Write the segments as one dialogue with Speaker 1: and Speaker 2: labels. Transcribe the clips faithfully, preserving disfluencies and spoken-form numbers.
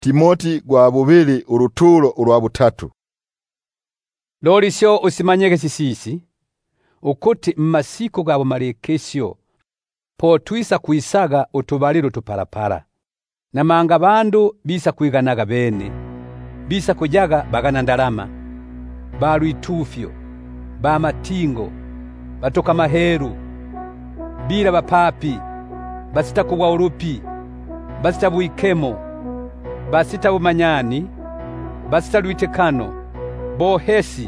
Speaker 1: Timoti gwa bubiri uruturo urwa butatu.
Speaker 2: Lori syo usimanyeke sisisi ukuti mmasiko gabo malekesyo po twisa kwisaga utubaliro tuparapara namanga bandu bisa kwiganaga bene bisa kujaga bagana ndalama balu itufyo ba matingo batoka maheru bila bapapi basita kubwa urupi basita buikemo basita bumanyani basita luitekano bohesi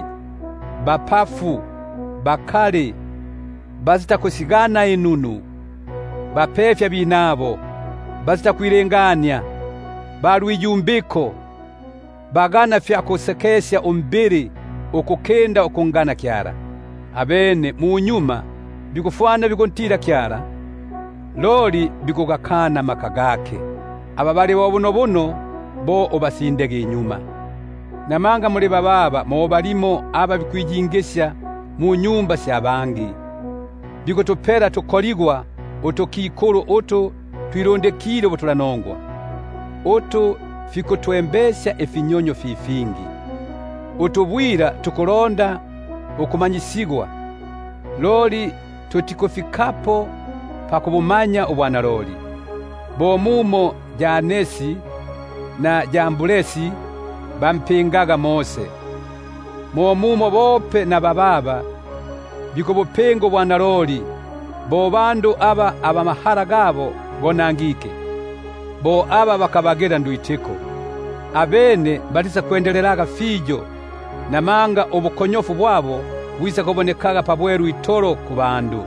Speaker 2: bapafu bakale basita kusigana inunu bapefya binabo basita kwirenganya balwijumbiko bagana fya kusekesya umbiri ukukenda ukungana kyara abene mu nyuma bikufwana bikontira kyara lori bikugakana makagake ababali bobuno buno bo obasindege inyuma namanga muri bababa mo balimo aba bikwijingesya mu nyumba syabangi bikotopera tukoligwa otokikolo oto twirondekire botulanongwa oto fiko twembesya efinyonyo fifingi otobwira tukolonda okumanyisigwa loli tutikofikapo pakubumanya ubwana loli bomumo Janesi na Jambulesi bampingaga Mose momumo bope na bababa bikobopengo bwana loli bo bandu aba abamahara gabo bonangike bo aba bakabagera nduiteko abene batisa kwendeleraga fijo namanga obukonyofu bwabo bwisa kubonekaga pabweru itoro ku bandu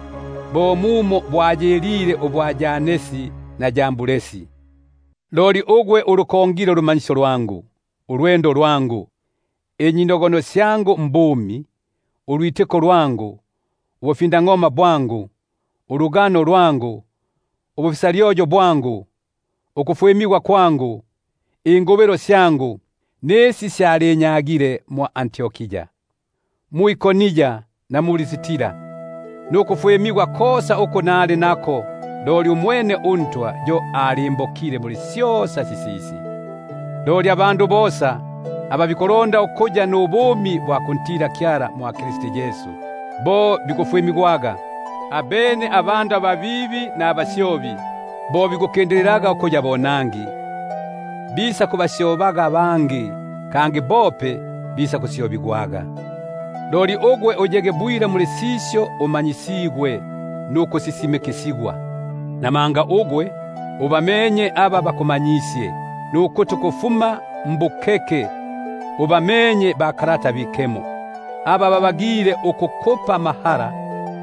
Speaker 2: bo mumo bwajerire obwa Janesi na Jambulesi loli ogwe urukongiro rumanyisho rwangu urwendo rwangu enyindogono syangu mbumi uruiteko rwangu ubufinda ngoma bwangu urugano rwangu ubufisaliojo bwangu ukufuemiwa kwangu ingobero syangu nesi syarenyagire mwa Antiokia mu Ikonija na mu Lisitira nukufuemiwa kosa uko nale nako loli umwene untwa jo alimbokire muri syosa sisisi loli abandu bosa ababikolonda ukuja n'ubumi bwa kuntira kyara mwa Kristo Yesu bo bikufuemigwaga abene abandu ababibi na abasyobi bo bigukendeleraga ukuja bonangi bisa kubasyobaga abangi kange bope bisa kusyobigwaga loli ogwe ojege bwira muri sisyo umanyisigwe nuko sisimekesigwa namanga ogwe ubamenye aba bakumanyisye nuko tukufuma mbukeke ubamenye bakarata bikemo aba babagire ukukopa mahara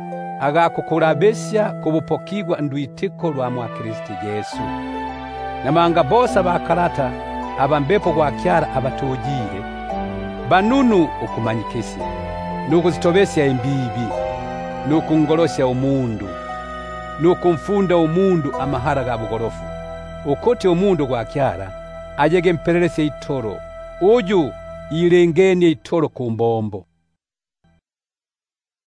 Speaker 2: agakukurabesya kubupokigwa nduitiko lwa mwa Kristo Yesu namanga bosa bakarata abambepo gwa kyara abatujire banunu ukumanyikesi nukuzitobesya imbibi nukungolosya umundu nukumfunda umundu amahara ga bugorofu ukote umundu gwa kyara ajege mpelelese itoro uju irengeni itoro kumbombo